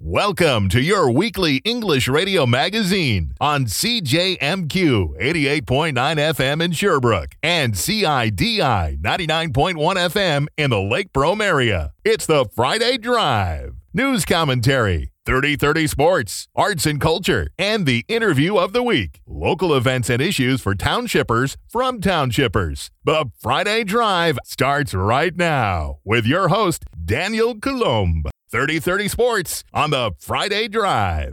Welcome to your weekly English radio magazine on CJMQ 88.9 FM in Sherbrooke and CIDI 99.1 FM in the Lake Brome area. It's the Friday Drive. News commentary, 30-30 sports, arts and culture, and the interview of the week. Local events and issues for townshippers from townshippers. The Friday Drive starts right now with your host, Daniel Coulombe. 30-30 sports on the Friday Drive.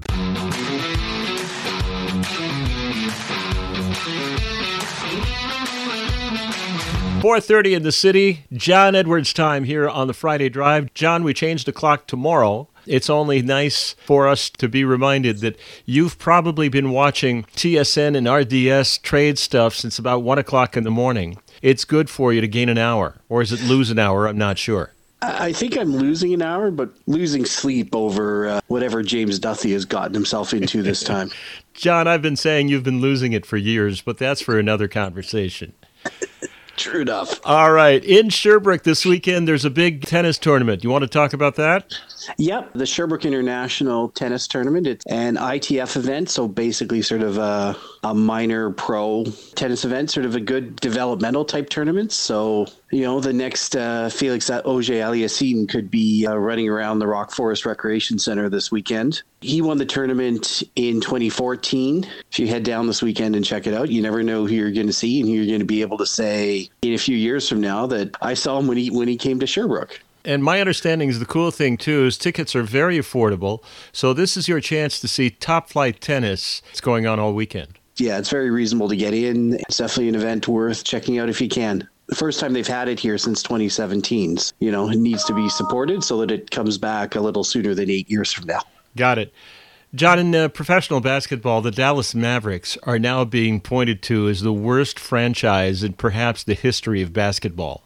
4:30 in the city. John Edwards time here on the Friday Drive. John, we changed the clock tomorrow. It's only nice for us to be reminded that you've probably been watching TSN and RDS trade stuff since about 1 o'clock in the morning. It's good for you to gain an hour. Or is it lose an hour? I'm not sure. I think I'm losing an hour, but losing sleep over whatever James Duthie has gotten himself into this time. John, I've been saying you've been losing it for years, but that's for another conversation. True enough. All right. In Sherbrooke this weekend, there's a big tennis tournament. You want to talk about that? Yep. The Sherbrooke International Tennis Tournament. It's an ITF event, so basically sort of a minor pro tennis event, sort of a good developmental type tournament. So, the next Felix Auger-Aliassime could be running around the Rock Forest Recreation Center this weekend. He won the tournament in 2014. If you head down this weekend and check it out, you never know who you're going to see and who you're going to be able to say in a few years from now that I saw him when he came to Sherbrooke. And my understanding is the cool thing, too, is tickets are very affordable. So this is your chance to see top-flight tennis. It's going on all weekend. Yeah, it's very reasonable to get in. It's definitely an event worth checking out if you can. The first time they've had it here since 2017. It needs to be supported so that it comes back a little sooner than 8 years from now. Got it. John, in professional basketball, the Dallas Mavericks are now being pointed to as the worst franchise in perhaps the history of basketball.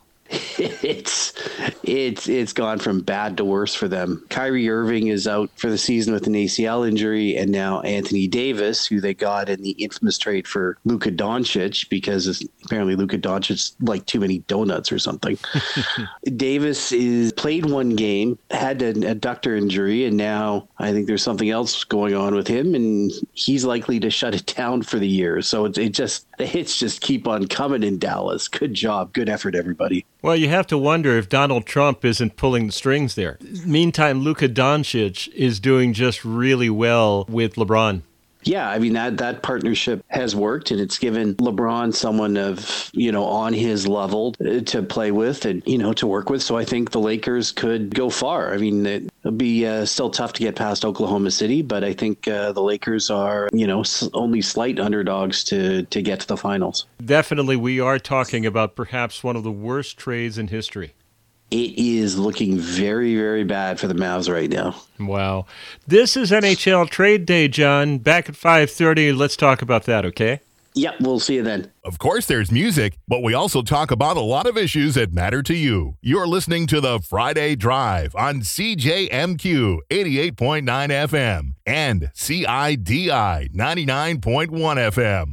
It's gone from bad to worse for them. Kyrie Irving is out for the season with an ACL injury, and now Anthony Davis, who they got in the infamous trade for Luka Doncic, because apparently Luka Doncic liked too many donuts or something. Davis played one game, had an adductor injury, and now I think there's something else going on with him, and he's likely to shut it down for the year. So the hits just keep on coming in Dallas. Good job. Good effort, everybody. Well, you have to wonder if Donald Trump isn't pulling the strings there. Meantime, Luka Doncic is doing just really well with LeBron. Yeah, I mean, that partnership has worked, and it's given LeBron someone of, on his level to play with and, to work with. So I think the Lakers could go far. I mean, it'll be still tough to get past Oklahoma City, but I think the Lakers are, only slight underdogs to get to the finals. Definitely, we are talking about perhaps one of the worst trades in history. It is looking very, very bad for the Mavs right now. Wow. This is NHL Trade Day, John. Back at 5:30. Let's talk about that, okay? Yep, we'll see you then. Of course there's music, but we also talk about a lot of issues that matter to you. You're listening to the Friday Drive on CJMQ 88.9 FM and CIDI 99.1 FM.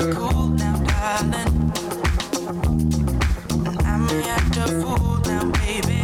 cool now, darling. And I may act a fool now, baby.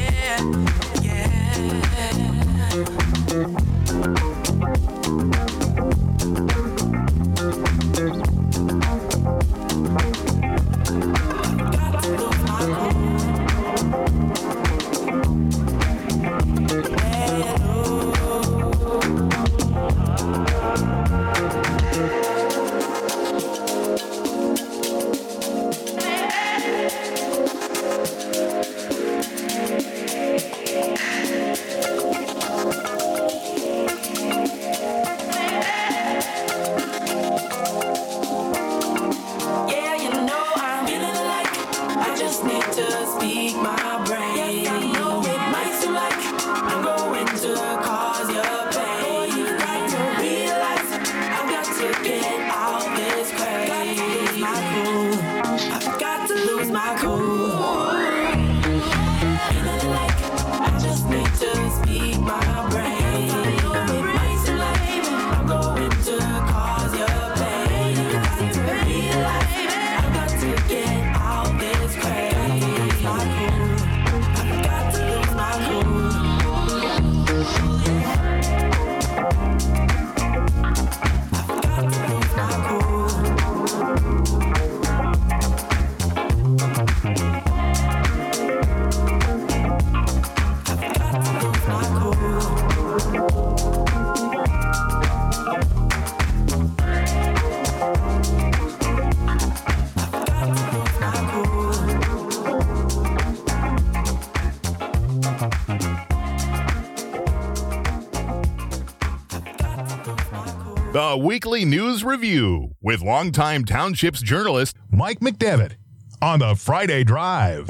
The Weekly News Review with longtime Townships journalist Mike McDevitt on the Friday Drive.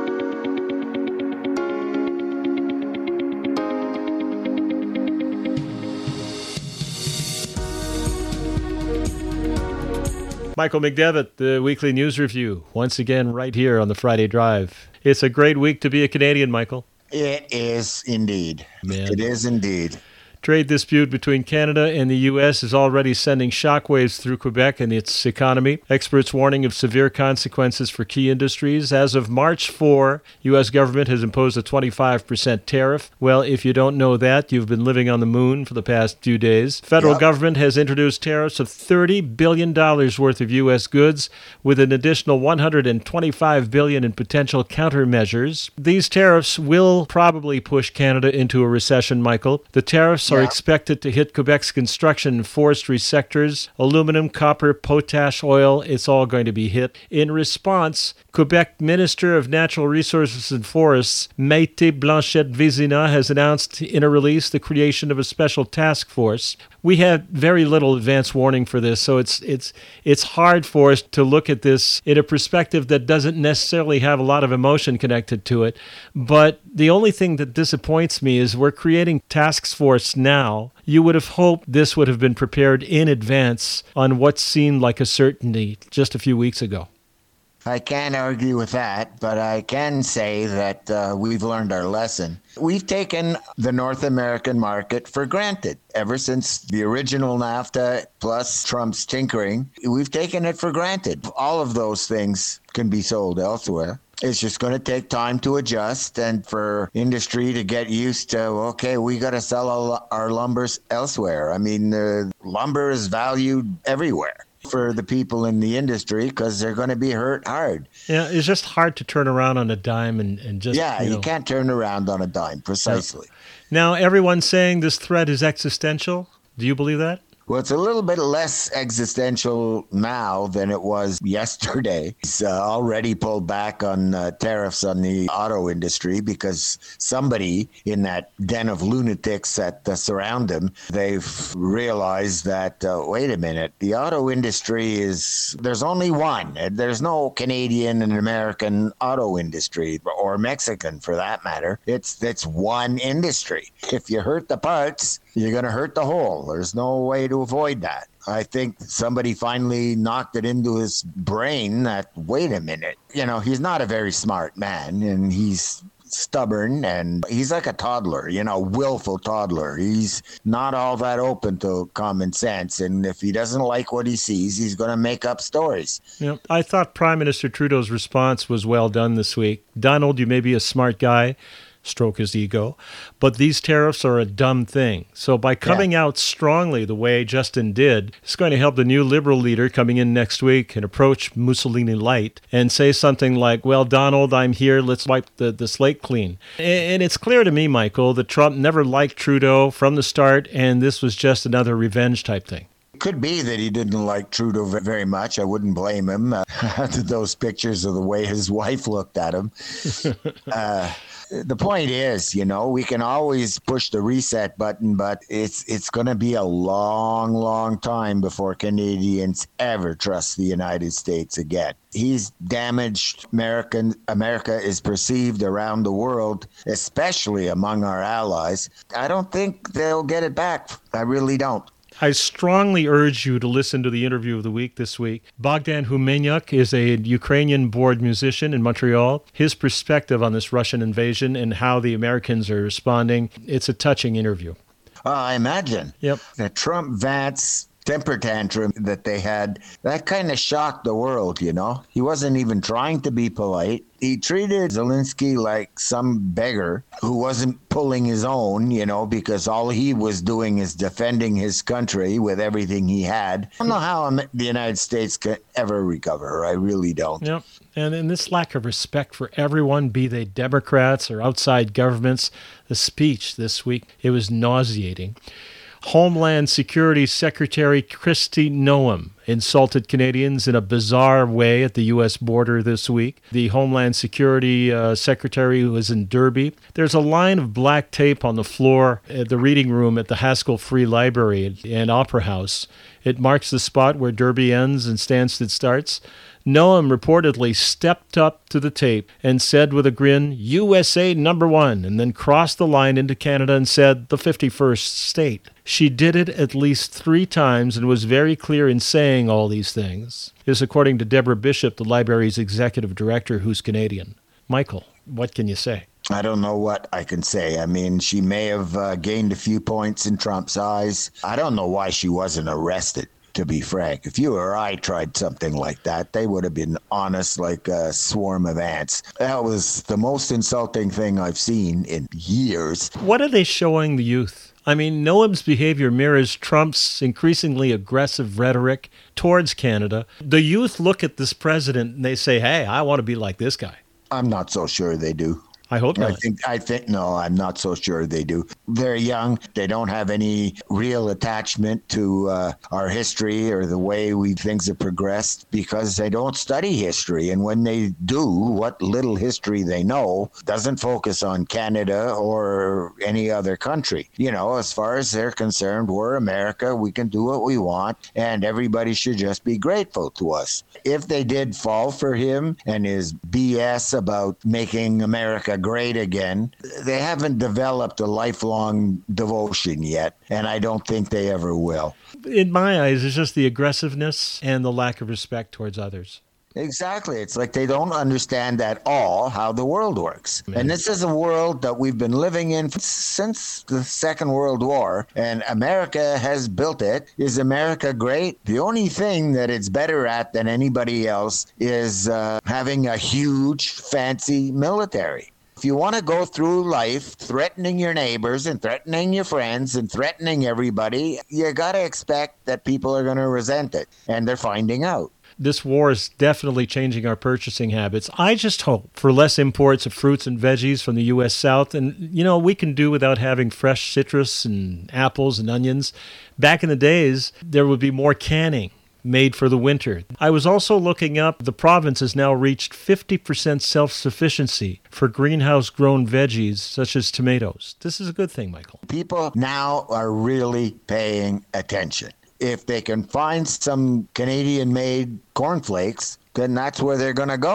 Michael McDevitt, the Weekly News Review, once again right here on the Friday Drive. It's a great week to be a Canadian, Michael. It is indeed. Man. It is indeed. Trade dispute between Canada and the U.S. is already sending shockwaves through Quebec and its economy. Experts warning of severe consequences for key industries. As of March 4, U.S. government has imposed a 25% tariff. Well, if you don't know that, you've been living on the moon for the past few days. Federal government has introduced tariffs of $30 billion worth of U.S. goods, with an additional $125 billion in potential countermeasures. These tariffs will probably push Canada into a recession, Michael. The tariffs are expected to hit Quebec's construction and forestry sectors. Aluminum, copper, potash, oil, it's all going to be hit. In response, Quebec Minister of Natural Resources and Forests, Maïté Blanchette-Vézina, has announced in a release the creation of a special task force. We had very little advance warning for this, so it's hard for us to look at this in a perspective that doesn't necessarily have a lot of emotion connected to it. But the only thing that disappoints me is we're creating task force now. You would have hoped this would have been prepared in advance on what seemed like a certainty just a few weeks ago. I can't argue with that, but I can say that we've learned our lesson. We've taken the North American market for granted. Ever since the original NAFTA plus Trump's tinkering, we've taken it for granted. All of those things can be sold elsewhere. It's just going to take time to adjust and for industry to get used to, okay, we got to sell our lumbers elsewhere. I mean, lumber is valued everywhere for the people in the industry because they're going to be hurt hard. Yeah, it's just hard to turn around on a dime and just... Yeah, you can't turn around on a dime, precisely. Now, everyone's saying this threat is existential. Do you believe that? Well, it's a little bit less existential now than it was yesterday. He's already pulled back on tariffs on the auto industry because somebody in that den of lunatics that surround him, they've realized that, wait a minute, the auto industry there's only one. There's no Canadian and American auto industry, or Mexican for that matter. It's one industry. If you hurt the parts, you're going to hurt the whole. There's no way to avoid that. I think somebody finally knocked it into his brain that, wait a minute, he's not a very smart man and he's stubborn, and he's like a toddler, willful toddler. He's not all that open to common sense. And if he doesn't like what he sees, he's going to make up stories. I thought Prime Minister Trudeau's response was well done this week. Donald, you may be a smart guy. Stroke his ego. But these tariffs are a dumb thing. So by coming out strongly the way Justin did, it's going to help the new Liberal leader coming in next week and approach Mussolini light and say something like, well, Donald, I'm here. Let's wipe the slate clean. And it's clear to me, Michael, that Trump never liked Trudeau from the start, and this was just another revenge type thing. Could be that he didn't like Trudeau very much. I wouldn't blame him. Those pictures of the way his wife looked at him. The point is, we can always push the reset button, but it's going to be a long, long time before Canadians ever trust the United States again. He's damaged America is perceived around the world, especially among our allies. I don't think they'll get it back. I really don't. I strongly urge you to listen to the interview of the week this week. Bogdan Humenyuk is a Ukrainian-born musician in Montreal. His perspective on this Russian invasion and how the Americans are responding, it's a touching interview. I imagine. Yep. The Trump-Vance temper tantrum that they had, that kind of shocked the world, He wasn't even trying to be polite. He treated Zelensky like some beggar who wasn't pulling his own, because all he was doing is defending his country with everything he had. I don't know how the United States can ever recover. I really don't. Yep. And in this lack of respect for everyone, be they Democrats or outside governments, the speech this week, it was nauseating. Homeland Security Secretary Kristi Noem insulted Canadians in a bizarre way at the U.S. border this week. The Homeland Security Secretary was in Derby. There's a line of black tape on the floor at the reading room at the Haskell Free Library and Opera House. It marks the spot where Derby ends and Stansted starts. Noem reportedly stepped up to the tape and said with a grin, USA #1, and then crossed the line into Canada and said, the 51st state. She did it at least 3 times and was very clear in saying all these things. This according to Deborah Bishop, the library's executive director, who's Canadian. Michael, what can you say? I don't know what I can say. I mean, she may have gained a few points in Trump's eyes. I don't know why she wasn't arrested, to be frank. If you or I tried something like that, they would have been honest like a swarm of ants. That was the most insulting thing I've seen in years. What are they showing the youth? I mean, Noem's behavior mirrors Trump's increasingly aggressive rhetoric towards Canada. The youth look at this president and they say, hey, I want to be like this guy. I'm not so sure they do. I hope not. I think no, I'm not so sure they do. They're young. They don't have any real attachment to our history or the way things have progressed because they don't study history. And when they do, what little history they know doesn't focus on Canada or any other country. As far as they're concerned, we're America. We can do what we want, and everybody should just be grateful to us. If they did fall for him and his BS about making America great again, they haven't developed a lifelong devotion yet, and I don't think they ever will. In my eyes, it's just the aggressiveness and the lack of respect towards others. Exactly. It's like they don't understand at all how the world works. Man. And this is a world that we've been living in since the Second World War, and America has built it. Is America great? The only thing that it's better at than anybody else is having a huge, fancy military. If you want to go through life threatening your neighbors and threatening your friends and threatening everybody, you got to expect that people are going to resent it, and they're finding out. This war is definitely changing our purchasing habits. I just hope for less imports of fruits and veggies from the U.S. South. And, we can do without having fresh citrus and apples and onions. Back in the days, there would be more canning made for the winter. I was also looking up, the province has now reached 50% self-sufficiency for greenhouse-grown veggies such as tomatoes. This is a good thing, Michael. People now are really paying attention. If they can find some Canadian-made cornflakes, then that's where they're going to go.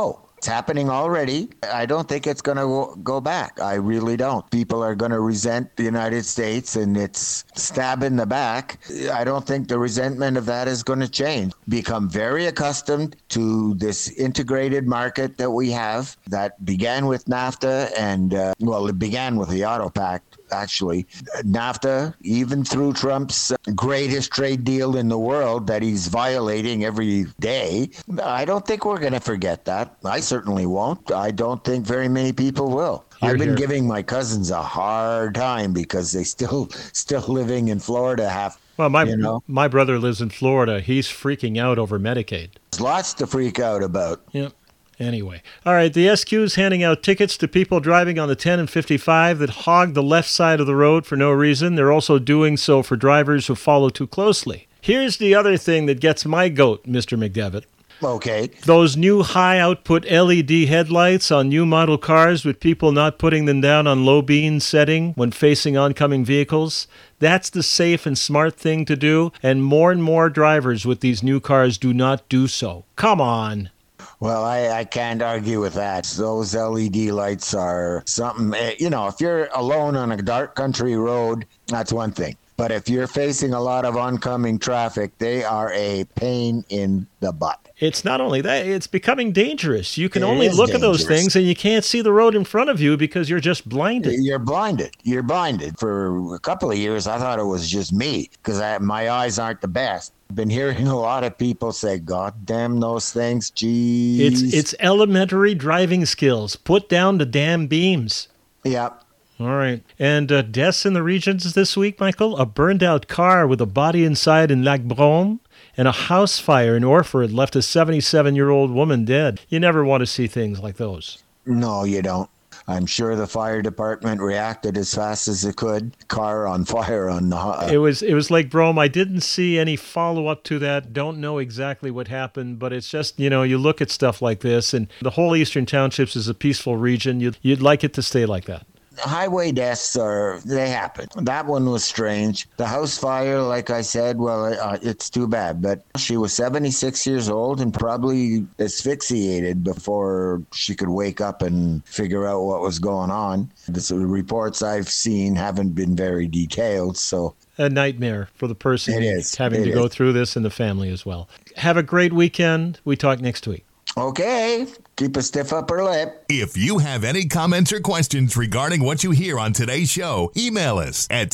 It's happening already. I don't think it's going to go back. I really don't. People are going to resent the United States, and it's stab in the back. I don't think the resentment of that is going to change. Become very accustomed to this integrated market that we have that began with NAFTA and, it began with the Auto Pact. Actually, NAFTA, even through Trump's greatest trade deal in the world that he's violating every day, I don't think we're going to forget that. I certainly won't. I don't think very many people will. I've been giving my cousins a hard time because they still living in Florida Well, my brother lives in Florida. He's freaking out over Medicaid. There's lots to freak out about. Yep. Anyway. All right, the SQ's handing out tickets to people driving on the 10 and 55 that hog the left side of the road for no reason. They're also doing so for drivers who follow too closely. Here's the other thing that gets my goat, Mr. McDevitt. Okay. Those new high-output LED headlights on new model cars with people not putting them down on low beam setting when facing oncoming vehicles, that's the safe and smart thing to do, and more drivers with these new cars do not do so. Come on. Well, I can't argue with that. Those LED lights are something, if you're alone on a dark country road, that's one thing. But if you're facing a lot of oncoming traffic, they are a pain in the butt. It's not only that, it's becoming dangerous. You can only look at those things and you can't see the road in front of you because you're just blinded. You're blinded. For a couple of years, I thought it was just me because my eyes aren't the best. I've been hearing a lot of people say, God damn those things, geez. It's elementary driving skills. Put down the damn beams. Yep. All right. And deaths in the regions this week, Michael? A burned-out car with a body inside in Lac Brome, and a house fire in Orford left a 77-year-old woman dead. You never want to see things like those. No, you don't. I'm sure the fire department reacted as fast as it could. Car on fire on the... It was Lake Brome. I didn't see any follow-up to that. Don't know exactly what happened, but it's just, you look at stuff like this, and the whole Eastern Townships is a peaceful region. You'd like it to stay like that. Highway deaths they happen. That one was strange. The house fire, like I said, it's too bad. But she was 76 years old and probably asphyxiated before she could wake up and figure out what was going on. The reports I've seen haven't been very detailed, so... A nightmare for the person having to go through this and the family as well. Have a great weekend. We talk next week. Okay. Keep a stiff upper lip. If you have any comments or questions regarding what you hear on today's show, email us at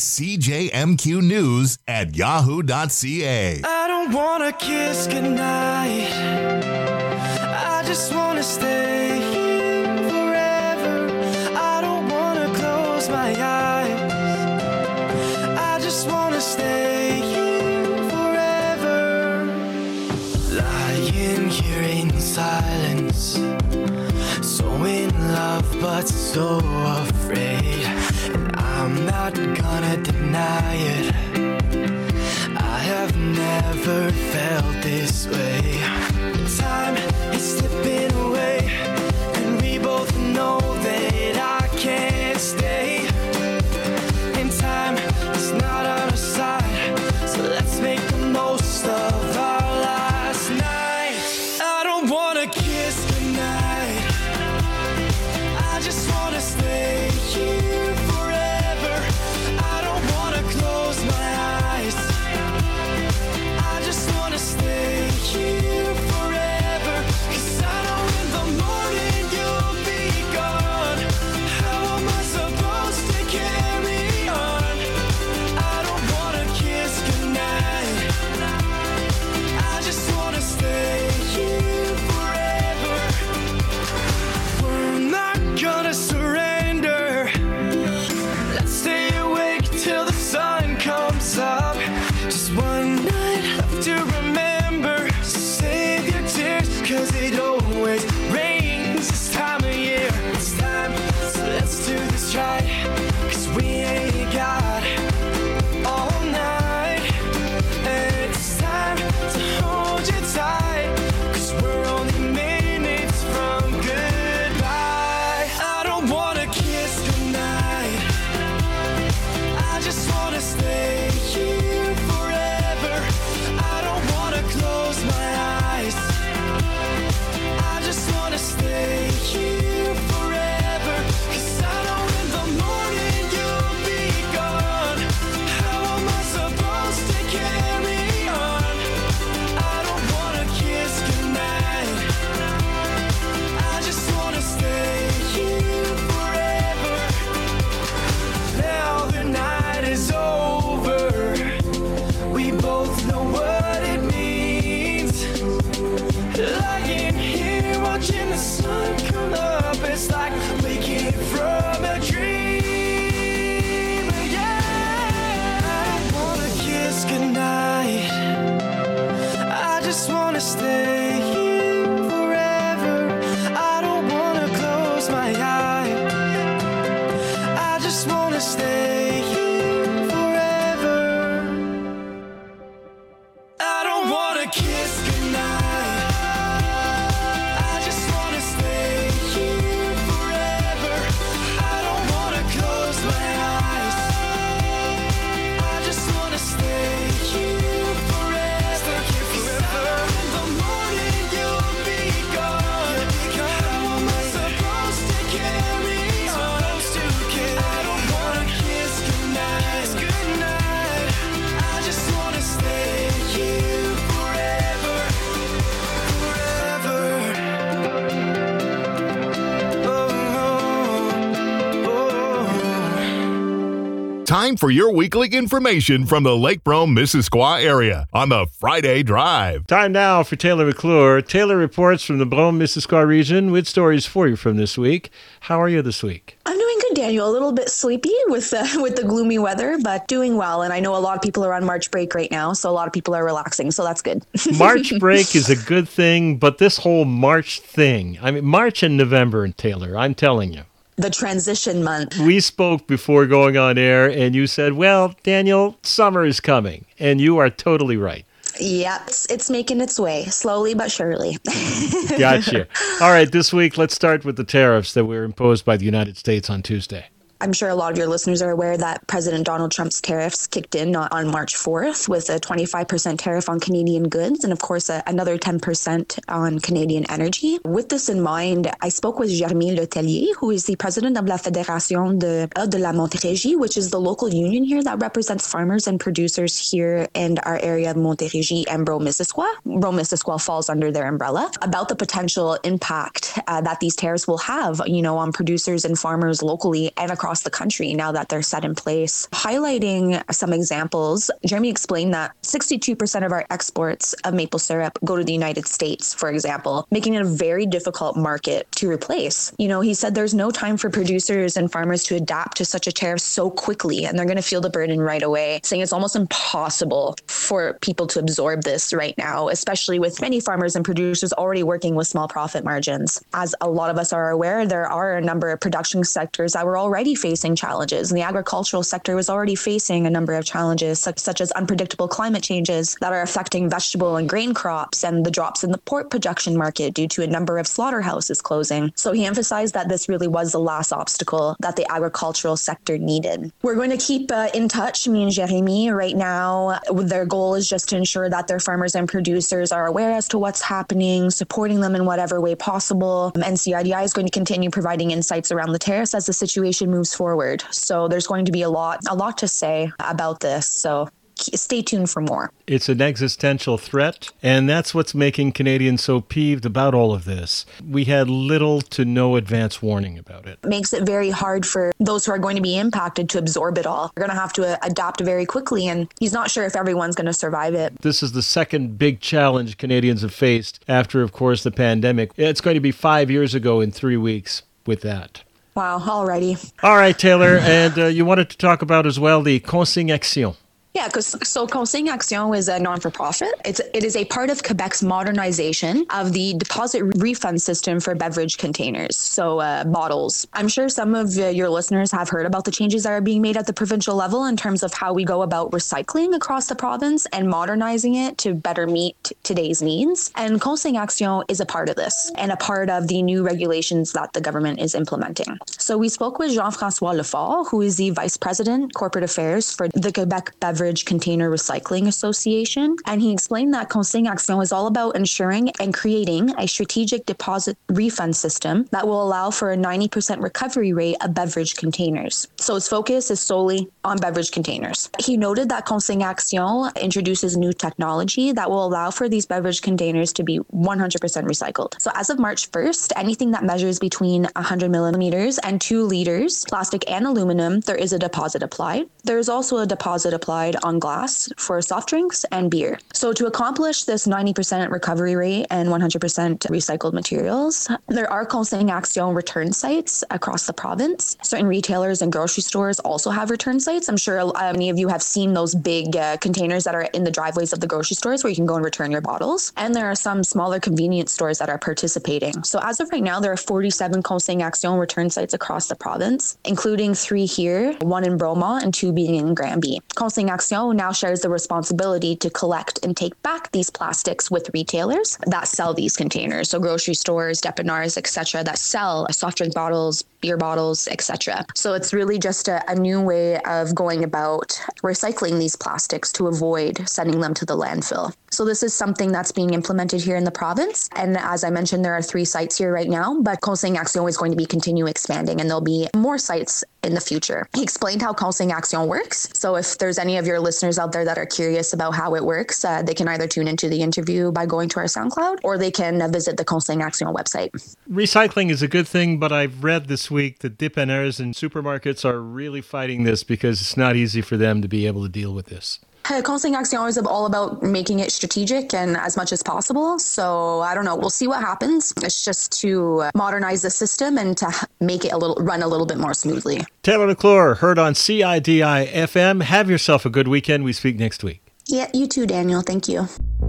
cjmqnews@yahoo.ca. I don't wanna kiss goodnight. I just wanna stay here forever. I don't wanna close my eyes. I just wanna stay here forever. Lying here in silence, so in love but so afraid, and I'm not gonna deny it. I have never felt this way. Time is slipping away, and we both know that I can't stay. And time is not on our side, so let's make the most of our last night. I don't wanna kiss goodnight. I just wanna stay here forever. I don't wanna close my eyes. I just wanna stay here forever. 'Cause I know in the morning you'll be gone. How am I supposed to carry on? I don't wanna kiss goodnight. I just wanna stay here forever. We're not gonna surrender. Let's stay awake till the sun comes up. Just one night left to remember. So save your tears, 'cause it always rains this time of year. It's time, so let's do this right, 'cause we ain't got all night. And it's time to hold you tight, 'cause we're only minutes from goodbye. I don't wanna kiss goodnight. I just wanna stay here forever. I don't wanna close my eyes. I just wanna watching the sun come up. It's like waking from a dream. Yeah, I don't wanna kiss goodnight. I just wanna stay here forever. I don't wanna close my eyes. I just wanna stay here forever. I don't wanna kiss goodnight. I just wanna stay here forever. I don't wanna close my eyes. I just wanna stay here forever. Stay here forever. In the morning you'll be gone. How am I supposed to carry on? I don't wanna kiss goodnight. Goodnight. I just wanna stay here forever. Forever. Time for your weekly information from the Lake Brome, Missisquoi area on the Friday Drive. Time now for Taylor McClure. Taylor reports from the Brome-Missisquoi region with stories for you from this week. How are you this week? I'm doing good, Daniel. A little bit sleepy with the gloomy weather, but doing well. And I know a lot of people are on March break right now, so a lot of people are relaxing, so that's good. March break is a good thing, but this whole March thing, I mean, March and November, Taylor, I'm telling you. The transition month. We spoke before going on air, and you said, well, Daniel, summer is coming. And you are totally right. Yeah, it's making its way, slowly but surely. Gotcha. All right, this week, let's start with the tariffs that were imposed by the United States on Tuesday. I'm sure a lot of your listeners are aware that President Donald Trump's tariffs kicked in on March 4th with a 25% tariff on Canadian goods and, of course, another 10% on Canadian energy. With this in mind, I spoke with Jérémy Letellier, who is the president of La Fédération de la Montérégie, which is the local union here that represents farmers and producers here in our area of Montérégie and Brome-Missisquoi. Brome-Missisquoi falls under their umbrella, about the potential impact that these tariffs will have, on producers and farmers locally and across the country now that they're set in place. Highlighting some examples, Jeremy explained that 62% of our exports of maple syrup go to the United States, for example, making it a very difficult market to replace. He said there's no time for producers and farmers to adapt to such a tariff so quickly, and they're going to feel the burden right away, saying it's almost impossible for people to absorb this right now, especially with many farmers and producers already working with small profit margins. As a lot of us are aware, there are a number of production sectors that were already facing challenges, and the agricultural sector was already facing a number of challenges, such as unpredictable climate changes that are affecting vegetable and grain crops and the drops in the pork production market due to a number of slaughterhouses closing. So he emphasized that this really was the last obstacle that the agricultural sector needed. We're going to keep in touch, me and Jérémy. Right now, their goal is just to ensure that their farmers and producers are aware as to what's happening, supporting them in whatever way possible. NCIDI is going to continue providing insights around the tariffs as the situation moves forward. So there's going to be a lot to say about this. So stay tuned for more. It's an existential threat, and that's what's making Canadians so peeved about all of this. We had little to no advance warning about it. It makes it very hard for those who are going to be impacted to absorb it all. They're going to have to adapt very quickly, and he's not sure if everyone's going to survive it. This is the second big challenge Canadians have faced after, of course, the pandemic. It's going to be 5 years ago in 3 weeks with that. Wow, alrighty. All right, Taylor, and you wanted to talk about as well the Consigne Action. Yeah, so Consigne Action is a non-for-profit. It is a part of Quebec's modernization of the deposit refund system for beverage containers, so bottles. I'm sure some of your listeners have heard about the changes that are being made at the provincial level in terms of how we go about recycling across the province and modernizing it to better meet today's needs. And Consigne Action is a part of this and a part of the new regulations that the government is implementing. So we spoke with Jean-François Lefort, who is the Vice President, Corporate Affairs for the Quebec Beverage Container Recycling Association, and he explained that Consigne Action is all about ensuring and creating a strategic deposit refund system that will allow for a 90% recovery rate of beverage containers. So its focus is solely on beverage containers. He noted that Consigne Action introduces new technology that will allow for these beverage containers to be 100% recycled. So as of March 1st, anything that measures between 100 millimeters and 2 liters, plastic and aluminum, there is a deposit applied. There is also a deposit applied avoid on glass for soft drinks and beer. So to accomplish this 90% recovery rate and 100% recycled materials, there are Consignation return sites across the province. Certain retailers and grocery stores also have return sites. I'm sure many of you have seen those big containers that are in the driveways of the grocery stores where you can go and return your bottles. And there are some smaller convenience stores that are participating. So as of right now, there are 47 Consignation return sites across the province, including 3 here, 1 in Bromont and 2 being in Granby. Consignation now shares the responsibility to collect and take back these plastics with retailers that sell these containers. So grocery stores, dépanneurs, etc., that sell soft drink bottles, beer bottles, etc. So it's really just a new way of going about recycling these plastics to avoid sending them to the landfill. So this is something that's being implemented here in the province. And as I mentioned, there are 3 sites here right now, but Consignation is going to be continue expanding and there'll be more sites in the future. He explained how Consignation works. So if there's any of your listeners out there that are curious about how it works, they can either tune into the interview by going to our SoundCloud or they can visit the Consignation website. Recycling is a good thing, but I've read this week that dépanneurs and supermarkets are really fighting this because it's not easy for them to be able to deal with this. Consignation is all about making it strategic and as much as possible. So I don't know. We'll see what happens. It's just to modernize the system and to make it run a little bit more smoothly. Taylor McClure, heard on CIDI FM. Have yourself a good weekend. We speak next week. Yeah, you too, Daniel. Thank you.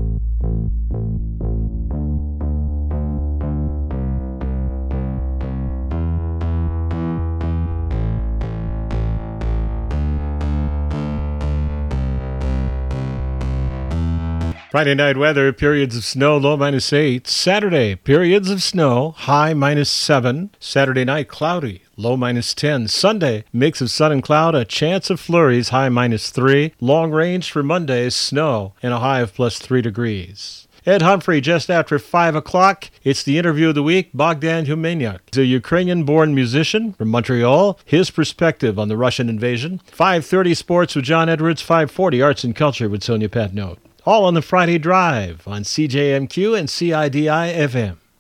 Friday night weather, periods of snow, low -8. Saturday, periods of snow, high -7. Saturday night, cloudy, low -10. Sunday, mix of sun and cloud, a chance of flurries, high -3. Long range for Monday, snow, and a high of +3 degrees. Ed Humphrey, just after 5 o'clock. It's the interview of the week. Bogdan Humenyak, a Ukrainian-born musician from Montreal. His perspective on the Russian invasion. 5:30 sports with John Edwards. 5:40 arts and culture with Sonia Patnote. All on the Friday Drive on CJMQ and CIDI FM.